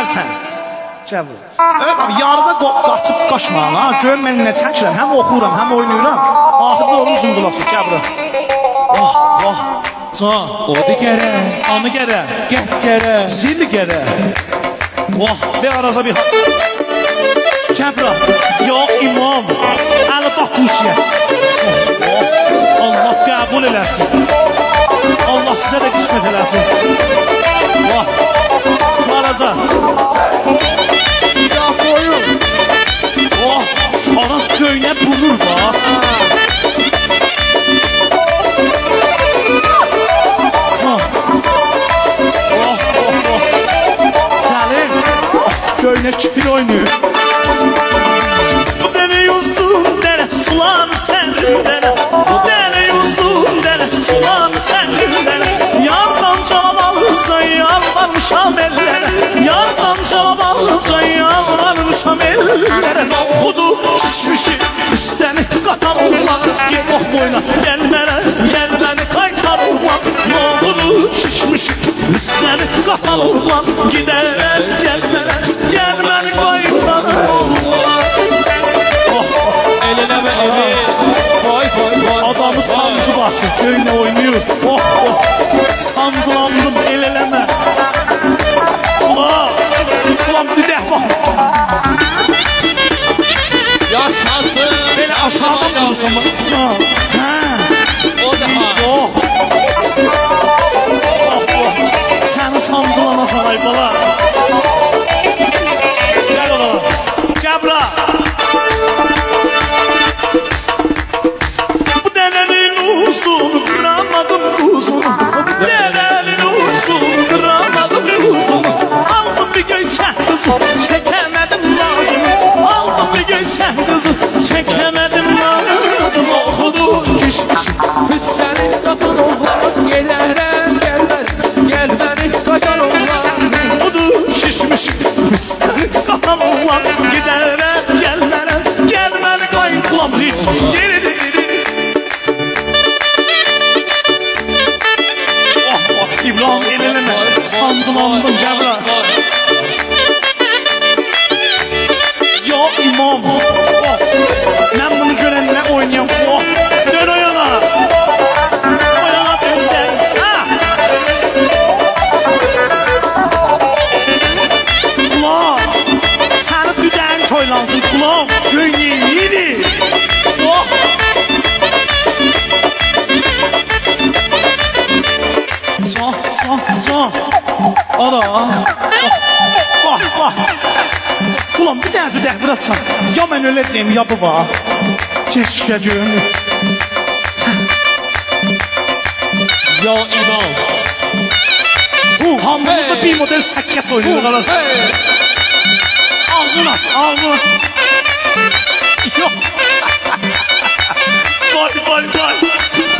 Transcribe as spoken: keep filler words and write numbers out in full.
versən. Cəbr. Evet abi, yarıda qaçıb qaçma ha. Görün mən nə çəkirəm, həm oxuram, həm oynayıram. Axırda onu zunculasın, Cəbr. Vah, vah. Can. Odu gərə. Anı gərə. Gəh gərə. Zilli gərə. Vah, bir araza bir... Cəbr. Ya imam. Əli bax quşiyə. Allah qəbul eləsin. Allah sizə də qismət eləsin. Vah. Araza. Ya boyun. Oh, Aras köyünə bulur bax. Can. Oh, oh, oh. Səlim. Köyünə kifir oynayır. Bu dənə yosun, dənə sulanı sənin dənə. Bu dənə yosun, dənə sulanı sənin dənə. Yardan cavalıca yalvarmışam ellere. Yardan cavalıca yalvarmışam ellere. Kudu şişmişi üstəni qatarırlar. Gel oh boyuna gelmene, gelmeni kaytarırlar. Kudu şişmişi üstəni qatarırlar. Giderek gelmene, gelmeni kaytarırlar. Eline ve evi. Vay vay vay. Adamı sancı bası, köyüne oynuyor. Oh oh. Sancılandım, el eleme. Ulan, ulan bir de bak. Yaşasın. Böyle aşağıdan kalsam bak. Ha. O daha. Oh. Oh oh. Seni sancılana saray bala. Gel ola. Cəbra. Bu denenin uzun, kıramadım uzun. Bu denenin uzun, kıramadım uzun. Aldım bir göçek kızı, çekemedim lazım. Aldım bir göçek kızı, çekemedim lazım. Okudu Kişmiş. Biz seni katan oğlan. Gelerem gelmez. Gelmeni katan oğlan. Okudu şişmiş. Biz seni katan oğlan. Giderek gelmene, gelmeni kayıtlam hiç. Geri geri. Oh oh İbrahim eleleme. Sancılandım Cəbra. Ya imam. Oh. Ben bunu görenle oynayayım. Oh. Dön o yana. O yana dön gel. Ha. Kulağım. Seni düden çoylansın kulağım. Göyneyim yeni. Oh. Can, can, can. Aras. Bak, bak. Ulan bir daha bir daha bıraksan. Ya ben öleceğim ya baba. Keşke gönlüm. Ya imam. Hamımızda bir model sakket oynuyor. Hey. Ağzını aç, ağzını. Yok. Vay vay vay.